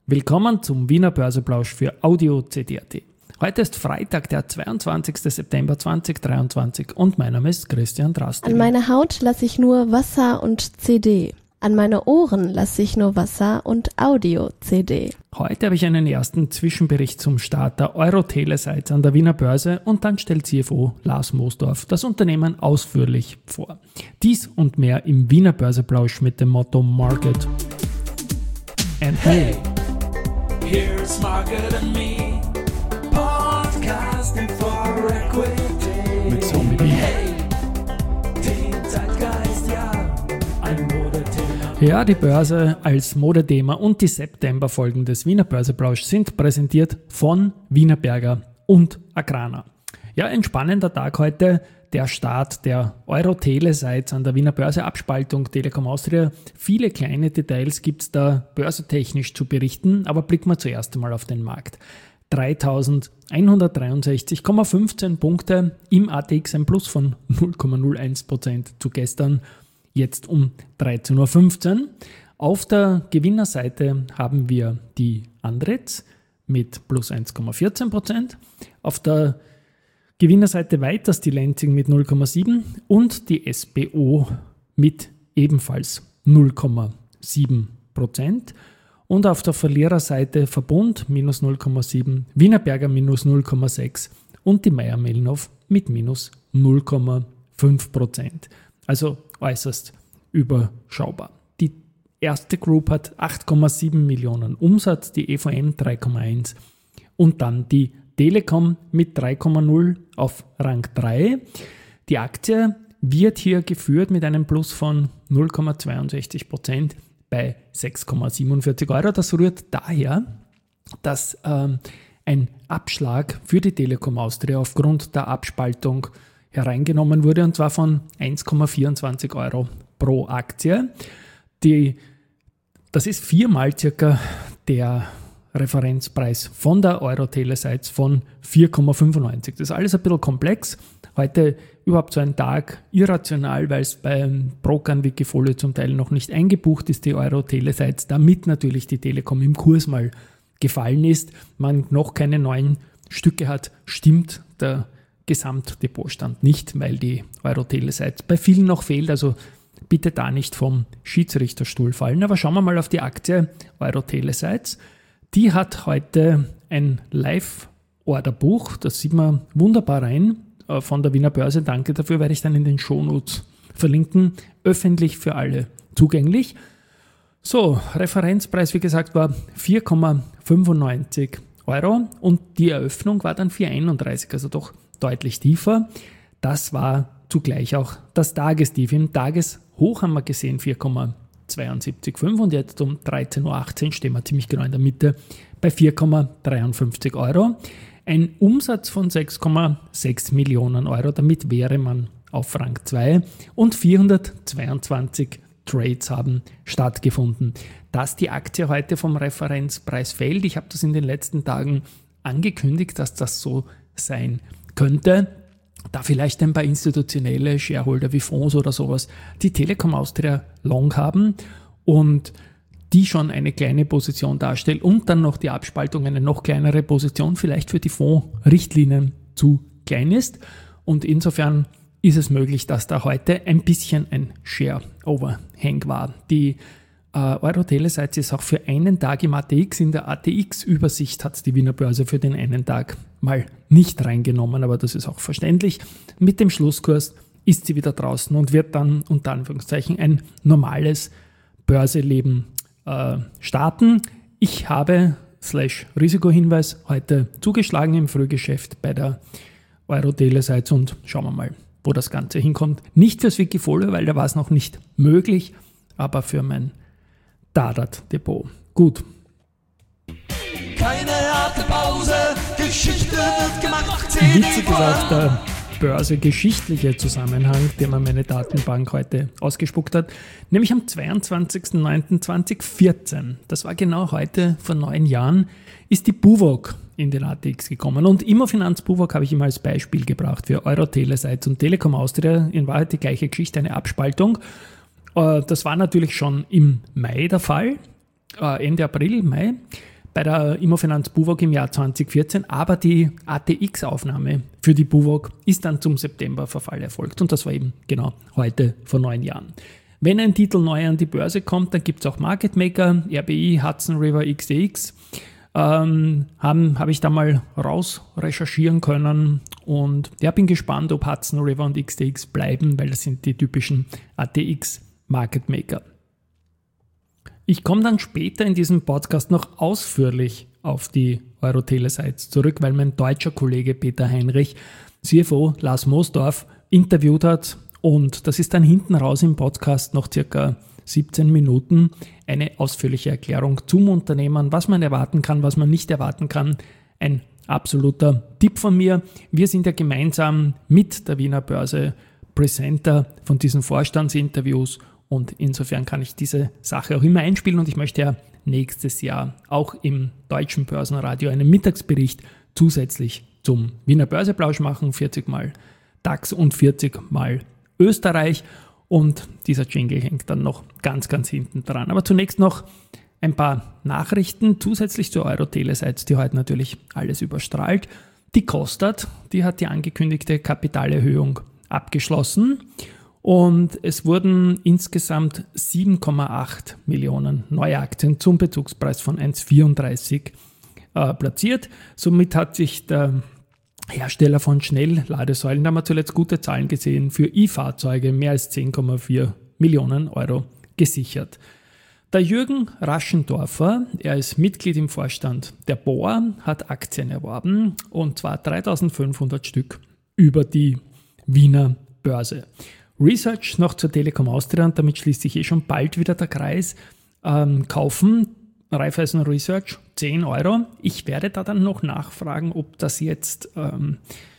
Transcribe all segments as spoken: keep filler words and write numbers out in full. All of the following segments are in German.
Willkommen zum Wiener Börseplausch für Audio C D A T. Heute ist Freitag, der zweiundzwanzigster September zweitausenddreiundzwanzig und mein Name ist Christian Drastil. An meine Haut lasse ich nur Wasser und C D. An meine Ohren lasse ich nur Wasser und Audio-C D. Heute habe ich einen ersten Zwischenbericht zum Start der Euro-Telesites an der Wiener Börse und dann stellt C F O Lars Moosdorf das Unternehmen ausführlich vor. Dies und mehr im Wiener Börseplausch mit dem Motto Market and Hey, here's Market and Me, podcasting for equity. mit Zombie B. Hey, den Zeitgeist, ja, ein Modethema. Ja, die Börse als Modethema und die September-Folgen des Wiener Börseplausch sind präsentiert von Wienerberger und Agrana. Ja, ein spannender Tag heute, der Start der Euro-Telesites an der Wiener Börse, Abspaltung Telekom Austria. Viele kleine Details gibt es da börsetechnisch zu berichten, aber blicken wir zuerst einmal auf den Markt. dreitausendeinhundertdreiundsechzig Komma fünfzehn Punkte im A T X, ein Plus von null Komma null eins Prozent zu gestern, jetzt um dreizehn Uhr fünfzehn. Auf der Gewinnerseite haben wir die Andritz mit plus eins Komma vierzehn Prozent, auf der Gewinnerseite weiters die Lenzing mit null Komma sieben und die S B O mit ebenfalls null Komma sieben Prozent. Und auf der Verliererseite Verbund minus null Komma sieben, Wienerberger minus null Komma sechs und die Mayr-Melnhof mit minus null Komma fünf Prozent. Also äußerst überschaubar. Die erste Group hat acht Komma sieben Millionen Umsatz, die E V M drei Komma eins und dann die Telekom mit drei Komma null auf Rang drei. Die Aktie wird hier geführt mit einem Plus von null Komma zweiundsechzig Prozent bei sechs Komma siebenundvierzig Euro. Das rührt daher, dass ähm, ein Abschlag für die Telekom Austria aufgrund der Abspaltung hereingenommen wurde, und zwar von eins Komma vierundzwanzig Euro pro Aktie. Die, das ist viermal circa der Referenzpreis von der Euro-Telesites von vier Komma fünfundneunzig. Das ist alles ein bisschen komplex. Heute überhaupt so ein Tag irrational, weil es bei Brokern Wikifolio zum Teil noch nicht eingebucht ist, die Euro-Telesites, damit natürlich die Telekom im Kurs mal gefallen ist, man noch keine neuen Stücke hat, stimmt der Gesamtdepotstand nicht, weil die Euro-Telesites bei vielen noch fehlt, also bitte da nicht vom Schiedsrichterstuhl fallen. Aber schauen wir mal auf die Aktie Euro-Telesites. Die hat heute ein Live-Orderbuch, das sieht man wunderbar rein, von der Wiener Börse. Danke dafür, werde ich dann in den Shownotes verlinken. Öffentlich für alle zugänglich. So, Referenzpreis, wie gesagt, war vier Komma fünfundneunzig Euro und die Eröffnung war dann vier Komma einunddreißig, also doch deutlich tiefer. Das war zugleich auch das Tagestief. Im Tageshoch haben wir gesehen vier Komma zweiundsiebzig Komma fünf und jetzt um dreizehn Uhr achtzehn stehen wir ziemlich genau in der Mitte bei vier Komma dreiundfünfzig Euro. Ein Umsatz von sechs Komma sechs Millionen Euro, damit wäre man auf Rang zwei und vierhundertzweiundzwanzig Trades haben stattgefunden. Dass die Aktie heute vom Referenzpreis fällt, ich habe das in den letzten Tagen angekündigt, dass das so sein könnte, da vielleicht ein paar institutionelle Shareholder wie Fonds oder sowas die Telekom Austria long haben und die schon eine kleine Position darstellt und dann noch die Abspaltung eine noch kleinere Position vielleicht für die Fondsrichtlinien zu klein ist. Und insofern ist es möglich, dass da heute ein bisschen ein Share-Overhang war. Die äh, Euro-Telesites ist auch für einen Tag im A T X. In der A T X-Übersicht hat die Wiener Börse für den einen Tag mal nicht reingenommen, aber das ist auch verständlich. Mit dem Schlusskurs ist sie wieder draußen und wird dann unter Anführungszeichen ein normales Börseleben äh, starten. Ich habe, slash Risikohinweis, heute zugeschlagen im Frühgeschäft bei der Euro-Telesites und schauen wir mal, wo das Ganze hinkommt. Nicht fürs Wikifolio, weil da war es noch nicht möglich, aber für mein Dadat-Depot. Gut. Keine harte Pause, Geschichte wird gemacht. Witzig ist auch der börsegeschichtliche Zusammenhang, den mir meine Datenbank heute ausgespuckt hat, nämlich am zweiundzwanzigster neunter zweitausendvierzehn. Das war genau heute, vor neun Jahren, ist die BUWOG in den A T X gekommen. Und Immofinanz BUWOG habe ich immer als Beispiel gebracht für Euro-Telesites und Telekom Austria. In Wahrheit die gleiche Geschichte, eine Abspaltung. Das war natürlich schon im Mai der Fall, Ende April, Mai. bei der Immofinanz BUWOG im Jahr zwanzig vierzehn, aber die A T X-Aufnahme für die BUWOG ist dann zum Septemberverfall erfolgt und das war eben genau heute vor neun Jahren. Wenn ein Titel neu an die Börse kommt, dann gibt es auch Market Maker, R B I, Hudson River, X T X, ähm, habe hab ich da mal raus recherchieren können und ja, bin gespannt, ob Hudson River und X T X bleiben, weil das sind die typischen A T X Market Maker. Ich komme dann später in diesem Podcast noch ausführlich auf die Euro-Telesites zurück, weil mein deutscher Kollege Peter Heinrich, C F O Lars Moosdorf, interviewt hat und das ist dann hinten raus im Podcast noch circa siebzehn Minuten eine ausführliche Erklärung zum Unternehmen, was man erwarten kann, was man nicht erwarten kann. Ein absoluter Tipp von mir. Wir sind ja gemeinsam mit der Wiener Börse Presenter von diesen Vorstandsinterviews und insofern kann ich diese Sache auch immer einspielen und ich möchte ja nächstes Jahr auch im Deutschen Börsenradio einen Mittagsbericht zusätzlich zum Wiener Börseplausch machen, vierzig Mal DAX und vierzig Mal Österreich und dieser Jingle hängt dann noch ganz, ganz hinten dran. Aber zunächst noch ein paar Nachrichten zusätzlich zur Euro-Telesites, die heute natürlich alles überstrahlt. Die Kostat, die hat die angekündigte Kapitalerhöhung abgeschlossen und es wurden insgesamt sieben Komma acht Millionen neue Aktien zum Bezugspreis von eins Komma vierunddreißig äh, platziert. Somit hat sich der Hersteller von Schnellladesäulen, da haben wir zuletzt gute Zahlen gesehen, für E-Fahrzeuge mehr als zehn Komma vier Millionen Euro gesichert. Der Jürgen Raschendorfer, er ist Mitglied im Vorstand der B O A, hat Aktien erworben und zwar dreitausendfünfhundert Stück über die Wiener Börse. Research noch zur Telekom Austria und damit schließt sich eh schon bald wieder der Kreis. Ähm, kaufen Raiffeisen Research zehn Euro. Ich werde da dann noch nachfragen, ob das jetzt ähm,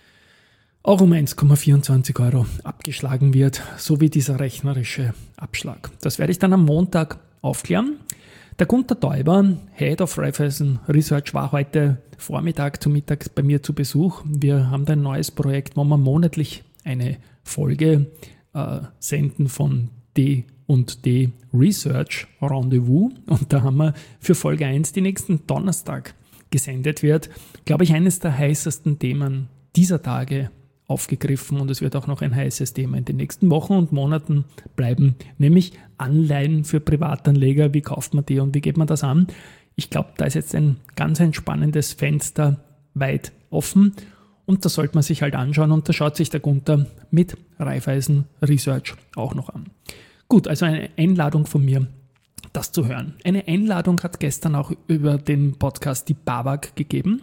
auch um eins Komma vierundzwanzig Euro abgeschlagen wird, so wie dieser rechnerische Abschlag. Das werde ich dann am Montag aufklären. Der Gunter Täuber, Head of Raiffeisen Research, war heute Vormittag zu Mittag bei mir zu Besuch. Wir haben da ein neues Projekt, wo wir monatlich eine Folge äh, senden von D und D Research Rendezvous und da haben wir für Folge eins, die nächsten Donnerstag gesendet wird, glaube ich, eines der heißesten Themen dieser Tage aufgegriffen und es wird auch noch ein heißes Thema in den nächsten Wochen und Monaten bleiben, nämlich Anleihen für Privatanleger, wie kauft man die und wie geht man das an? Ich glaube, da ist jetzt ein ganz ein spannendes Fenster weit offen und das sollte man sich halt anschauen und da schaut sich der Gunther mit Raiffeisen Research auch noch an. Gut, also eine Einladung von mir, das zu hören. Eine Einladung hat gestern auch über den Podcast die B A W A G gegeben,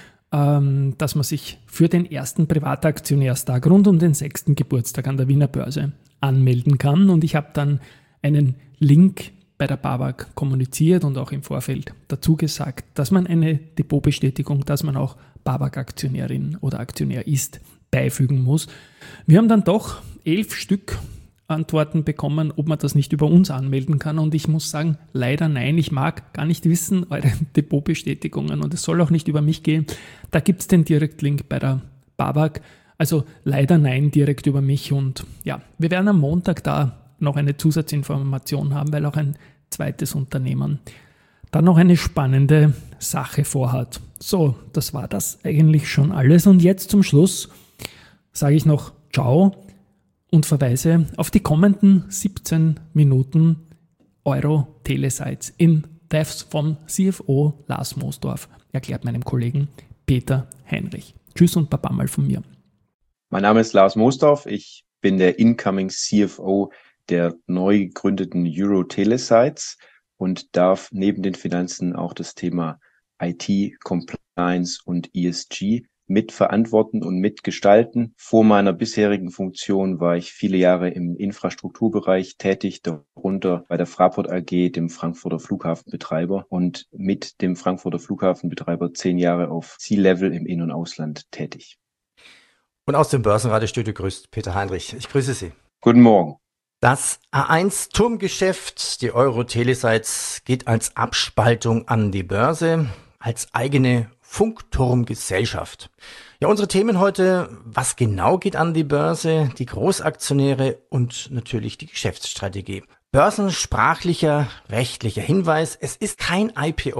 ähm, dass man sich für den ersten Privataktionärstag rund um den sechsten Geburtstag an der Wiener Börse anmelden kann. Und ich habe dann einen Link bei der B A W A G kommuniziert und auch im Vorfeld dazu gesagt, dass man eine Depotbestätigung, dass man auch B A W A G-Aktionärin oder Aktionär ist, beifügen muss. Wir haben dann doch elf Stück Antworten bekommen, ob man das nicht über uns anmelden kann und ich muss sagen, leider nein, ich mag gar nicht wissen, eure Depotbestätigungen und es soll auch nicht über mich gehen. Da gibt es den Direktlink bei der B A W A G, also leider nein, direkt über mich und ja, wir werden am Montag da noch eine Zusatzinformation haben, weil auch ein zweites Unternehmen dann noch eine spannende Sache vorhat. So, das war das eigentlich schon alles und jetzt zum Schluss sage ich noch Ciao und verweise auf die kommenden siebzehn Minuten Euro-Telesites in Devs vom C F O Lars Moosdorf, erklärt meinem Kollegen Peter Heinrich. Tschüss und Baba mal von mir. Mein Name ist Lars Moosdorf, ich bin der Incoming C F O der neu gegründeten Euro-Telesites und darf neben den Finanzen auch das Thema I T, Compliance und E S G mitverantworten und mitgestalten. Vor meiner bisherigen Funktion war ich viele Jahre im Infrastrukturbereich tätig, darunter bei der Fraport A G, dem Frankfurter Flughafenbetreiber und mit dem Frankfurter Flughafenbetreiber zehn Jahre auf C-Level im In- und Ausland tätig. Und aus dem Börsenradiostudio grüßt Peter Heinrich. Ich grüße Sie. Guten Morgen. Das A eins Turmgeschäft, die Euro-Telesites, geht als Abspaltung an die Börse, als eigene Funkturmgesellschaft. Ja, unsere Themen heute, was genau geht an die Börse, die Großaktionäre und natürlich die Geschäftsstrategie. Börsensprachlicher, rechtlicher Hinweis, es ist kein I P O,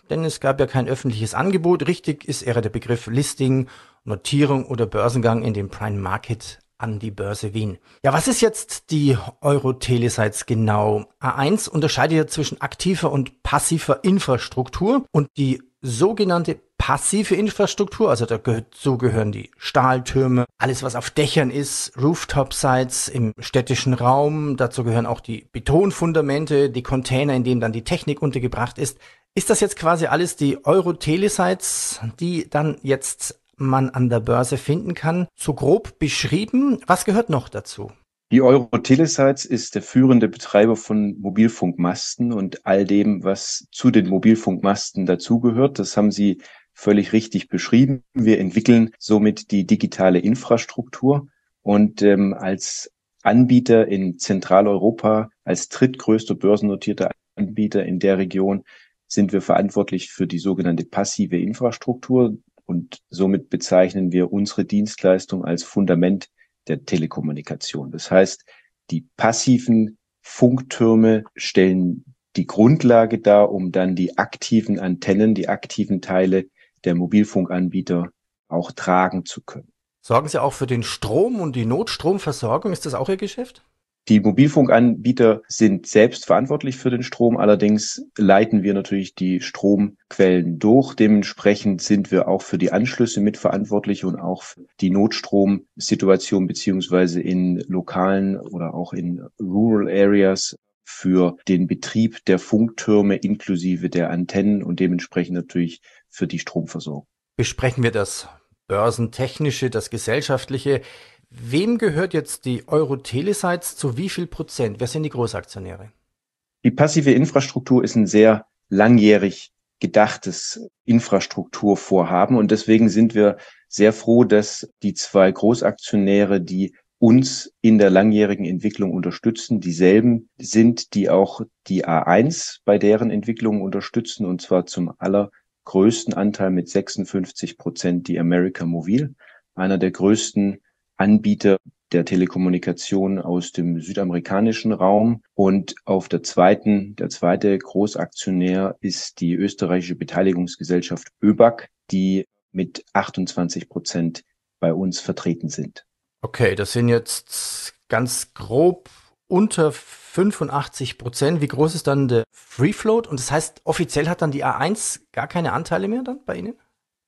denn es gab ja kein öffentliches Angebot. Richtig ist eher der Begriff Listing, Notierung oder Börsengang in den Prime Market an die Börse Wien. Ja, was ist jetzt die Euro-Telesites genau? A eins unterscheidet ja zwischen aktiver und passiver Infrastruktur und die sogenannte passive Infrastruktur, also dazu gehören die Stahltürme, alles was auf Dächern ist, Rooftop-Sites im städtischen Raum, dazu gehören auch die Betonfundamente, die Container, in denen dann die Technik untergebracht ist. Ist das jetzt quasi alles die Euro-Telesites, die dann jetzt man an der Börse finden kann? So grob beschrieben, was gehört noch dazu? Die Euro-Telesites ist der führende Betreiber von Mobilfunkmasten und all dem, was zu den Mobilfunkmasten dazugehört. Das haben Sie völlig richtig beschrieben. Wir entwickeln somit die digitale Infrastruktur und ähm, als Anbieter in Zentraleuropa, als drittgrößter börsennotierter Anbieter in der Region, sind wir verantwortlich für die sogenannte passive Infrastruktur und somit bezeichnen wir unsere Dienstleistung als Fundament der Telekommunikation. Das heißt, die passiven Funktürme stellen die Grundlage dar, um dann die aktiven Antennen, die aktiven Teile der Mobilfunkanbieter auch tragen zu können. Sorgen Sie auch für den Strom und die Notstromversorgung? Ist das auch Ihr Geschäft? Die Mobilfunkanbieter sind selbst verantwortlich für den Strom, allerdings leiten wir natürlich die Stromquellen durch. Dementsprechend sind wir auch für die Anschlüsse mitverantwortlich und auch für die Notstromsituation beziehungsweise in lokalen oder auch in Rural Areas für den Betrieb der Funktürme inklusive der Antennen und dementsprechend natürlich für die Stromversorgung. Besprechen wir das Börsentechnische, das Gesellschaftliche. Wem gehört jetzt die Euro-Telesites zu wie viel Prozent? Wer sind die Großaktionäre? Die passive Infrastruktur ist ein sehr langjährig gedachtes Infrastrukturvorhaben und deswegen sind wir sehr froh, dass die zwei Großaktionäre, die uns in der langjährigen Entwicklung unterstützen, dieselben sind, die auch die A eins bei deren Entwicklung unterstützen, und zwar zum allergrößten Anteil mit sechsundfünfzig Prozent die América Móvil, einer der größten Anbieter der Telekommunikation aus dem südamerikanischen Raum. Und auf der zweiten, der zweite Großaktionär ist die österreichische Beteiligungsgesellschaft ÖBAG, die mit achtundzwanzig Prozent bei uns vertreten sind. Okay, das sind jetzt ganz grob unter fünfundachtzig Prozent. Wie groß ist dann der Free Float? Und das heißt, offiziell hat dann die A eins gar keine Anteile mehr dann bei Ihnen?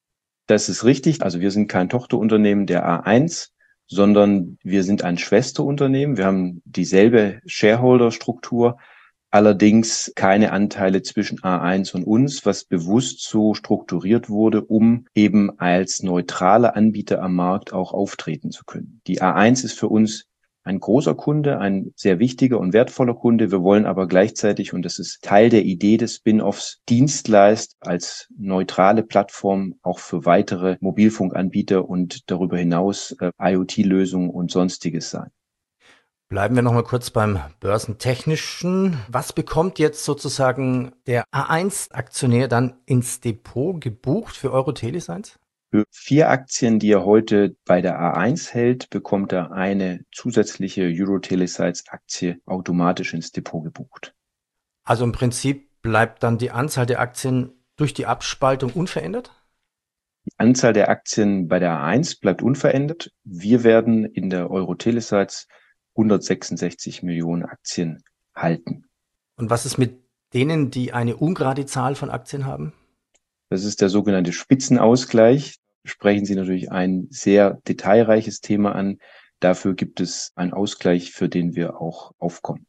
Das ist richtig. Also wir sind kein Tochterunternehmen der A eins, sondern wir sind ein Schwesterunternehmen. Wir haben dieselbe Shareholder-Struktur, allerdings keine Anteile zwischen A eins und uns, was bewusst so strukturiert wurde, um eben als neutraler Anbieter am Markt auch auftreten zu können. Die A eins ist für uns ein großer Kunde, ein sehr wichtiger und wertvoller Kunde. Wir wollen aber gleichzeitig, und das ist Teil der Idee des Spin-offs, Dienstleister als neutrale Plattform auch für weitere Mobilfunkanbieter und darüber hinaus äh, IoT-Lösungen und Sonstiges sein. Bleiben wir noch mal kurz beim Börsentechnischen. Was bekommt jetzt sozusagen der A eins-Aktionär dann ins Depot gebucht für Euro-Telesites? Für vier Aktien, die er heute bei der A eins hält, bekommt er eine zusätzliche Euro-Telesites-Aktie automatisch ins Depot gebucht. Also im Prinzip bleibt dann die Anzahl der Aktien durch die Abspaltung unverändert? Die Anzahl der Aktien bei der A eins bleibt unverändert. Wir werden in der Euro-Telesites hundertsechsundsechzig Millionen Aktien halten. Und was ist mit denen, die eine ungerade Zahl von Aktien haben? Das ist der sogenannte Spitzenausgleich. Sprechen Sie natürlich ein sehr detailreiches Thema an. Dafür gibt es einen Ausgleich, für den wir auch aufkommen.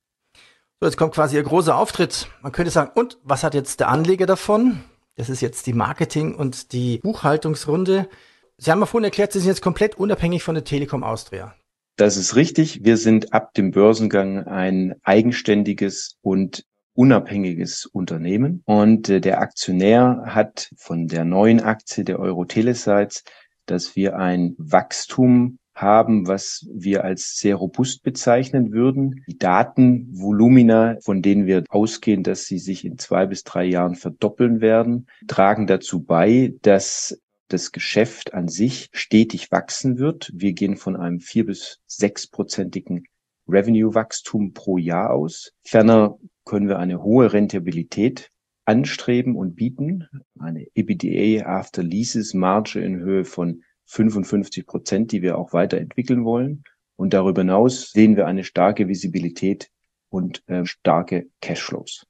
So, jetzt kommt quasi Ihr großer Auftritt. Man könnte sagen, und was hat jetzt der Anleger davon? Das ist jetzt die Marketing- und die Buchhaltungsrunde. Sie haben ja vorhin erklärt, Sie sind jetzt komplett unabhängig von der Telekom Austria. Das ist richtig. Wir sind ab dem Börsengang ein eigenständiges und unabhängiges Unternehmen. Und äh, der Aktionär hat von der neuen Aktie der Euro-Telesites, dass wir ein Wachstum haben, was wir als sehr robust bezeichnen würden. Die Datenvolumina, von denen wir ausgehen, dass sie sich in zwei bis drei Jahren verdoppeln werden, tragen dazu bei, dass das Geschäft an sich stetig wachsen wird. Wir gehen von einem vier- bis sechsprozentigen Revenue-Wachstum pro Jahr aus. Ferner können wir eine hohe Rentabilität anstreben und bieten. Eine EBITDA After Leases Marge in Höhe von fünfundfünfzig Prozent, die wir auch weiterentwickeln wollen. Und darüber hinaus sehen wir eine starke Visibilität und äh, starke Cashflows.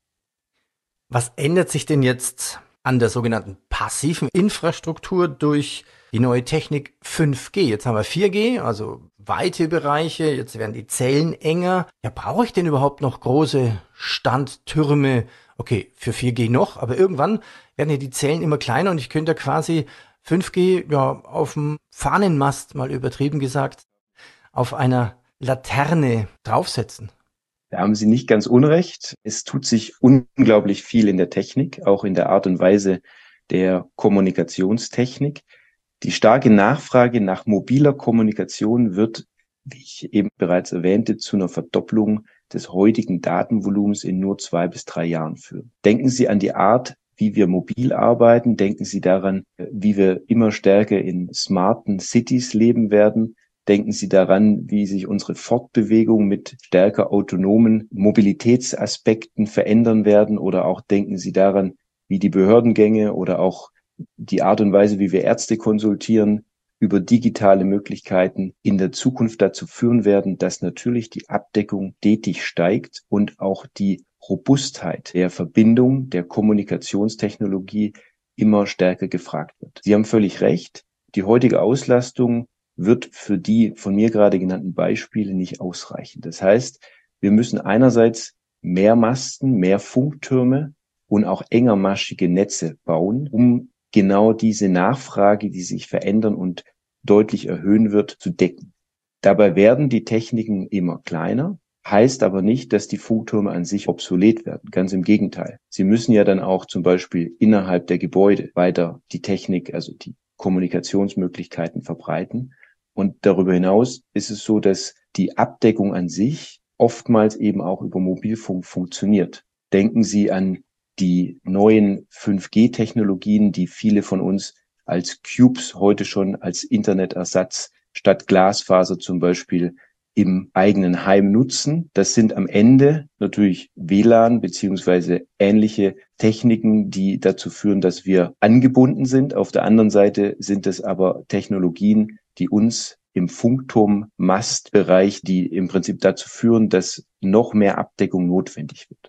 Was ändert sich denn jetzt an der sogenannten passiven Infrastruktur durch die neue Technik fünf G? Jetzt haben wir vier G, also weite Bereiche, jetzt werden die Zellen enger. Ja, brauche ich denn überhaupt noch große Standtürme? Okay, für vier G noch, aber irgendwann werden ja die Zellen immer kleiner und ich könnte ja quasi fünf G ja auf dem Fahnenmast, mal übertrieben gesagt, auf einer Laterne draufsetzen. Da haben Sie nicht ganz unrecht. Es tut sich unglaublich viel in der Technik, auch in der Art und Weise der Kommunikationstechnik. Die starke Nachfrage nach mobiler Kommunikation wird, wie ich eben bereits erwähnte, zu einer Verdopplung des heutigen Datenvolumens in nur zwei bis drei Jahren führen. Denken Sie an die Art, wie wir mobil arbeiten. Denken Sie daran, wie wir immer stärker in smarten Cities leben werden. Denken Sie daran, wie sich unsere Fortbewegung mit stärker autonomen Mobilitätsaspekten verändern werden, oder auch denken Sie daran, wie die Behördengänge oder auch die Art und Weise, wie wir Ärzte konsultieren, über digitale Möglichkeiten in der Zukunft dazu führen werden, dass natürlich die Abdeckung stetig steigt und auch die Robustheit der Verbindung, der Kommunikationstechnologie immer stärker gefragt wird. Sie haben völlig recht, die heutige Auslastung wird für die von mir gerade genannten Beispiele nicht ausreichen. Das heißt, wir müssen einerseits mehr Masten, mehr Funktürme und auch engermaschige Netze bauen, um genau diese Nachfrage, die sich verändern und deutlich erhöhen wird, zu decken. Dabei werden die Techniken immer kleiner, heißt aber nicht, dass die Funktürme an sich obsolet werden. Ganz im Gegenteil. Sie müssen ja dann auch zum Beispiel innerhalb der Gebäude weiter die Technik, also die Kommunikationsmöglichkeiten verbreiten. Und darüber hinaus ist es so, dass die Abdeckung an sich oftmals eben auch über Mobilfunk funktioniert. Denken Sie an die neuen fünf G Technologien, die viele von uns als Cubes heute schon als Internetersatz statt Glasfaser zum Beispiel im eigenen Heim nutzen. Das sind am Ende natürlich W L A N beziehungsweise ähnliche Techniken, die dazu führen, dass wir angebunden sind. Auf der anderen Seite sind es aber Technologien, die uns im Funkturm-Mastbereich, die im Prinzip dazu führen, dass noch mehr Abdeckung notwendig wird.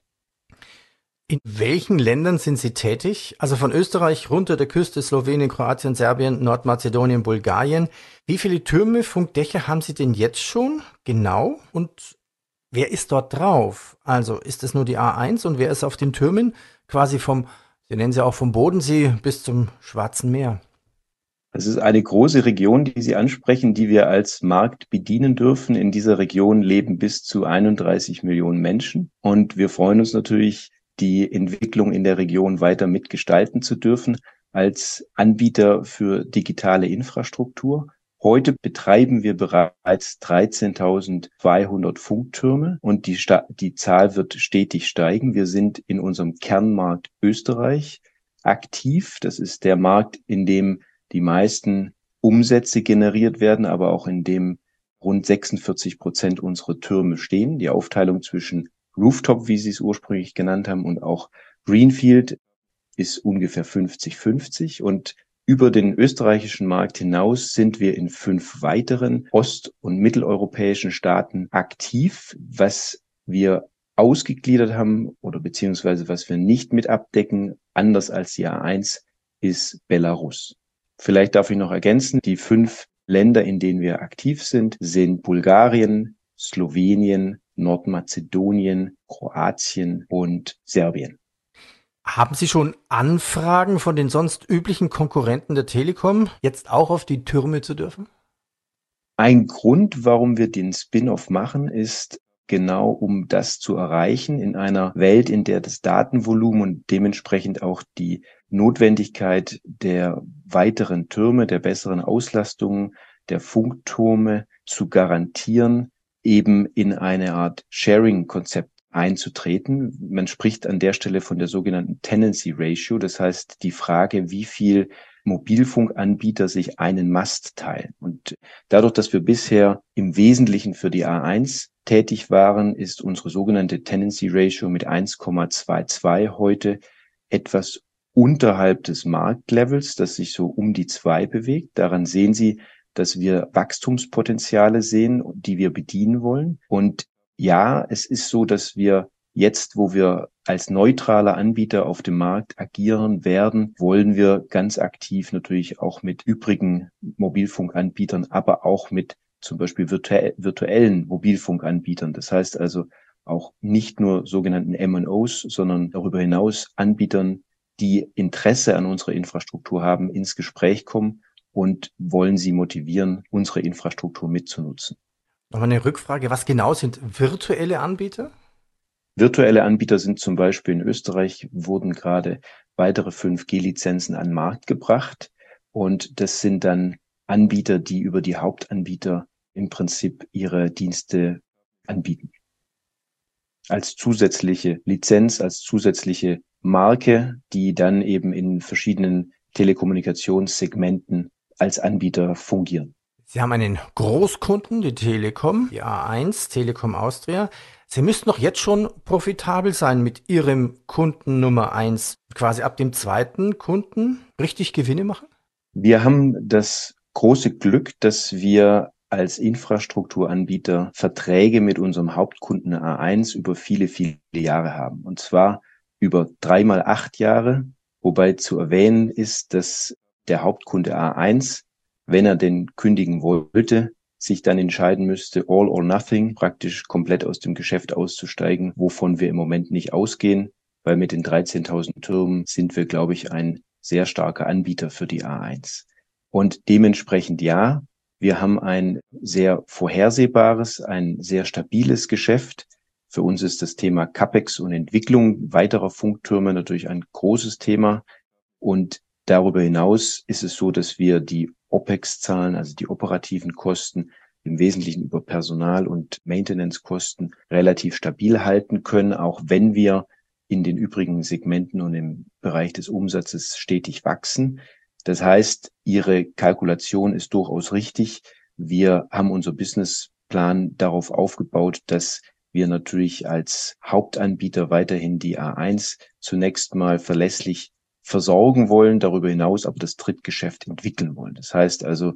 In welchen Ländern sind Sie tätig? Also von Österreich runter der Küste, Slowenien, Kroatien, Serbien, Nordmazedonien, Bulgarien. Wie viele Türme, Funkdächer haben Sie denn jetzt schon? Genau. Und wer ist dort drauf? Also ist es nur die A eins und wer ist auf den Türmen? Quasi vom, Sie nennen sie auch vom Bodensee bis zum Schwarzen Meer. Das ist eine große Region, die Sie ansprechen, die wir als Markt bedienen dürfen. In dieser Region leben bis zu einunddreißig Millionen Menschen. Und wir freuen uns natürlich, die Entwicklung in der Region weiter mitgestalten zu dürfen als Anbieter für digitale Infrastruktur. Heute betreiben wir bereits dreizehntausendzweihundert Funktürme und die, Sta- die Zahl wird stetig steigen. Wir sind in unserem Kernmarkt Österreich aktiv. Das ist der Markt, in dem die meisten Umsätze generiert werden, aber auch in dem rund sechsundvierzig Prozent unserer Türme stehen. Die Aufteilung zwischen Rooftop, wie Sie es ursprünglich genannt haben, und auch Greenfield ist ungefähr fünfzig fünfzig. Und über den österreichischen Markt hinaus sind wir in fünf weiteren ost- und mitteleuropäischen Staaten aktiv. Was wir ausgegliedert haben oder beziehungsweise was wir nicht mit abdecken, anders als die A eins, ist Belarus. Vielleicht darf ich noch ergänzen, die fünf Länder, in denen wir aktiv sind, sind Bulgarien, Slowenien, Nordmazedonien, Kroatien und Serbien. Haben Sie schon Anfragen von den sonst üblichen Konkurrenten der Telekom, jetzt auch auf die Türme zu dürfen? Ein Grund, warum wir den Spin-off machen, ist genau, um das zu erreichen in einer Welt, in der das Datenvolumen und dementsprechend auch die Notwendigkeit der weiteren Türme, der besseren Auslastungen der Funktürme zu garantieren, eben in eine Art Sharing-Konzept einzutreten. Man spricht an der Stelle von der sogenannten Tenancy Ratio, das heißt die Frage, wie viel Mobilfunkanbieter sich einen Mast teilen. Und dadurch, dass wir bisher im Wesentlichen für die A eins tätig waren, ist unsere sogenannte Tenancy Ratio mit eins Komma zweiundzwanzig heute etwas unterhalb des Marktlevels, das sich so um die zwei bewegt. Daran sehen Sie, dass wir Wachstumspotenziale sehen, die wir bedienen wollen. Und ja, es ist so, dass wir jetzt, wo wir als neutraler Anbieter auf dem Markt agieren werden, wollen wir ganz aktiv natürlich auch mit übrigen Mobilfunkanbietern, aber auch mit zum Beispiel virtu- virtuellen Mobilfunkanbietern. Das heißt also auch nicht nur sogenannten M und Os, sondern darüber hinaus Anbietern, die Interesse an unserer Infrastruktur haben, ins Gespräch kommen und wollen sie motivieren, unsere Infrastruktur mitzunutzen. Nochmal eine Rückfrage, was genau sind virtuelle Anbieter? Virtuelle Anbieter sind zum Beispiel in Österreich, wurden gerade weitere fünf G-Lizenzen an den Markt gebracht. Und das sind dann Anbieter, die über die Hauptanbieter im Prinzip ihre Dienste anbieten. Als zusätzliche Lizenz, als zusätzliche Marke, die dann eben in verschiedenen Telekommunikationssegmenten als Anbieter fungieren. Sie haben einen Großkunden, die Telekom, die A eins, Telekom Austria. Sie müssten doch jetzt schon profitabel sein mit Ihrem Kunden Nummer eins. Quasi ab dem zweiten Kunden richtig Gewinne machen? Wir haben das große Glück, dass wir als Infrastrukturanbieter Verträge mit unserem Hauptkunden A eins über viele, viele Jahre haben. Und zwar über dreimal acht Jahre, wobei zu erwähnen ist, dass der Hauptkunde A eins, wenn er den kündigen wollte, sich dann entscheiden müsste, all or nothing, praktisch komplett aus dem Geschäft auszusteigen, wovon wir im Moment nicht ausgehen, weil mit den dreizehntausend Türmen sind wir, glaube ich, ein sehr starker Anbieter für die A eins. Und dementsprechend ja, wir haben ein sehr vorhersehbares, ein sehr stabiles Geschäft. Für uns ist das Thema CapEx und Entwicklung weiterer Funktürme natürlich ein großes Thema. Und darüber hinaus ist es so, dass wir die OpEx-Zahlen, also die operativen Kosten, im Wesentlichen über Personal- und Maintenance-Kosten relativ stabil halten können, auch wenn wir in den übrigen Segmenten und im Bereich des Umsatzes stetig wachsen. Das heißt, Ihre Kalkulation ist durchaus richtig. Wir haben unser Businessplan darauf aufgebaut, dass wir natürlich als Hauptanbieter weiterhin die A eins zunächst mal verlässlich versorgen wollen, darüber hinaus aber das Drittgeschäft entwickeln wollen. Das heißt also,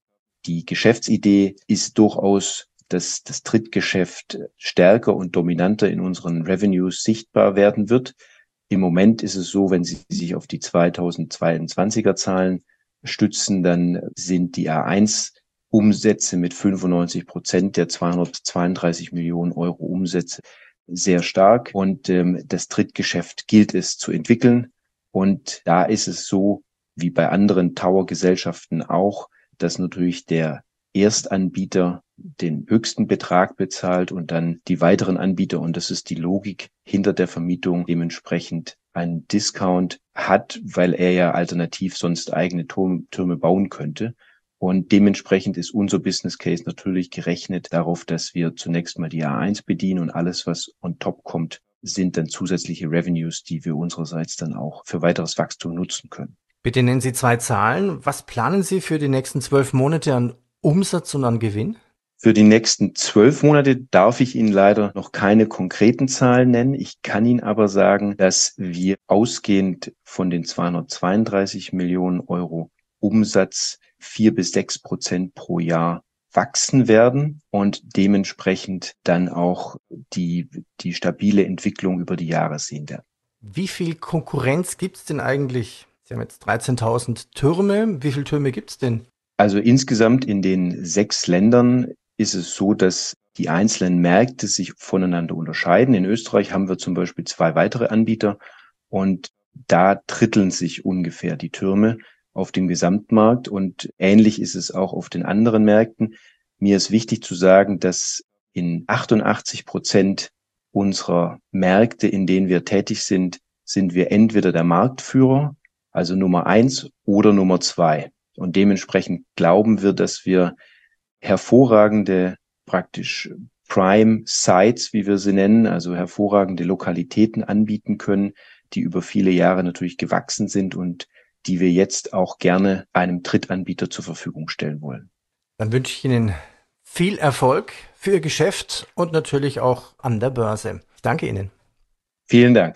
die Geschäftsidee ist durchaus, dass das Drittgeschäft stärker und dominanter in unseren Revenues sichtbar werden wird. Im Moment ist es so, wenn Sie sich auf die zweitausendzweiundzwanziger Zahlen stützen, dann sind die A eins Umsätze mit fünfundneunzig Prozent der zweihundertzweiunddreißig Millionen Euro Umsätze sehr stark. Und ähm, das Drittgeschäft gilt es zu entwickeln. Und da ist es so, wie bei anderen Tower-Gesellschaften auch, dass natürlich der Erstanbieter den höchsten Betrag bezahlt und dann die weiteren Anbieter, und das ist die Logik hinter der Vermietung, dementsprechend einen Discount hat, weil er ja alternativ sonst eigene Turm, Türme bauen könnte. Und dementsprechend ist unser Business Case natürlich gerechnet darauf, dass wir zunächst mal die A eins bedienen und alles, was on top kommt, sind dann zusätzliche Revenues, die wir unsererseits dann auch für weiteres Wachstum nutzen können. Bitte nennen Sie zwei Zahlen. Was planen Sie für die nächsten zwölf Monate an Umsatz und an Gewinn? Für die nächsten zwölf Monate darf ich Ihnen leider noch keine konkreten Zahlen nennen. Ich kann Ihnen aber sagen, dass wir ausgehend von den zweihundertzweiunddreißig Millionen Euro Umsatz vier bis sechs Prozent pro Jahr wachsen werden und dementsprechend dann auch die, die stabile Entwicklung über die Jahre sehen werden. Wie viel Konkurrenz gibt es denn eigentlich? Sie haben jetzt dreizehntausend Türme. Wie viele Türme gibt es denn? Also insgesamt in den sechs Ländern ist es so, dass die einzelnen Märkte sich voneinander unterscheiden. In Österreich haben wir zum Beispiel zwei weitere Anbieter und da dritteln sich ungefähr die Türme auf dem Gesamtmarkt und ähnlich ist es auch auf den anderen Märkten. Mir ist wichtig zu sagen, dass in achtundachtzig Prozent unserer Märkte, in denen wir tätig sind, sind wir entweder der Marktführer, also Nummer eins oder Nummer zwei. Und dementsprechend glauben wir, dass wir hervorragende, praktisch Prime Sites, wie wir sie nennen, also hervorragende Lokalitäten anbieten können, die über viele Jahre natürlich gewachsen sind und die wir jetzt auch gerne einem Drittanbieter zur Verfügung stellen wollen. Dann wünsche ich Ihnen viel Erfolg für Ihr Geschäft und natürlich auch an der Börse. Ich danke Ihnen. Vielen Dank.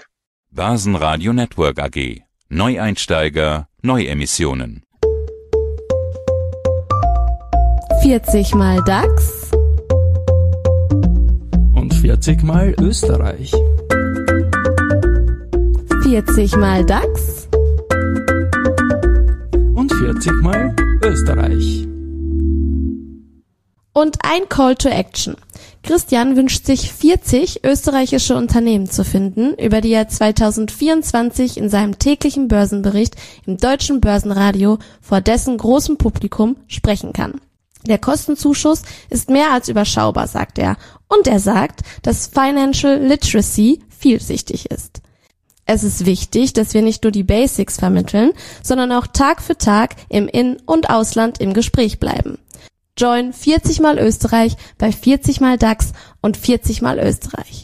Börsenradio Network A G. Neueinsteiger, Neuemissionen. vierzig mal DAX Und vierzig mal Österreich. vierzig mal DAX Und vierzig mal Österreich. und ein Call to Action. Christian wünscht sich vierzig österreichische Unternehmen zu finden, über die er zweitausendvierundzwanzig in seinem täglichen Börsenbericht im Deutschen Börsenradio vor dessen großem Publikum sprechen kann. Der Kostenzuschuss ist mehr als überschaubar, sagt er. Und er sagt, dass Financial Literacy vielschichtig ist. Es ist wichtig, dass wir nicht nur die Basics vermitteln, sondern auch Tag für Tag im In- und Ausland im Gespräch bleiben. Join vierzig mal Österreich bei vierzig mal DAX und vierzig mal Österreich.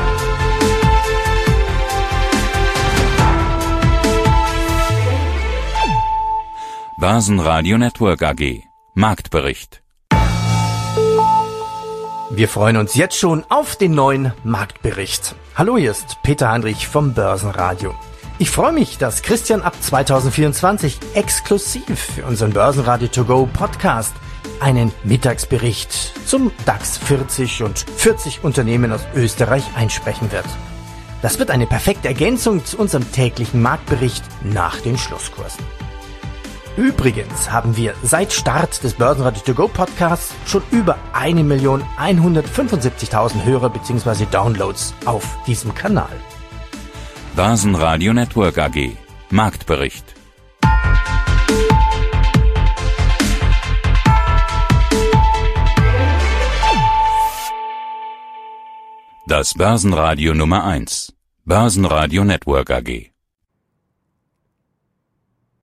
Börsenradio Network A G. Marktbericht. Wir freuen uns jetzt schon auf den neuen Marktbericht. Hallo, hier ist Peter Heinrich vom Börsenradio. Ich freue mich, dass Christian ab zweitausendvierundzwanzig exklusiv für unseren Börsenradio To Go Podcast einen Mittagsbericht zum DAX vierzig und vierzig Unternehmen aus Österreich einsprechen wird. Das wird eine perfekte Ergänzung zu unserem täglichen Marktbericht nach den Schlusskursen. Übrigens haben wir seit Start des Börsenradio To Go Podcasts schon über eine Million hundertfünfundsiebzigtausend Hörer bzw. Downloads auf diesem Kanal. Börsenradio Network A G. Marktbericht. Das Börsenradio Nummer eins. Börsenradio Network A G.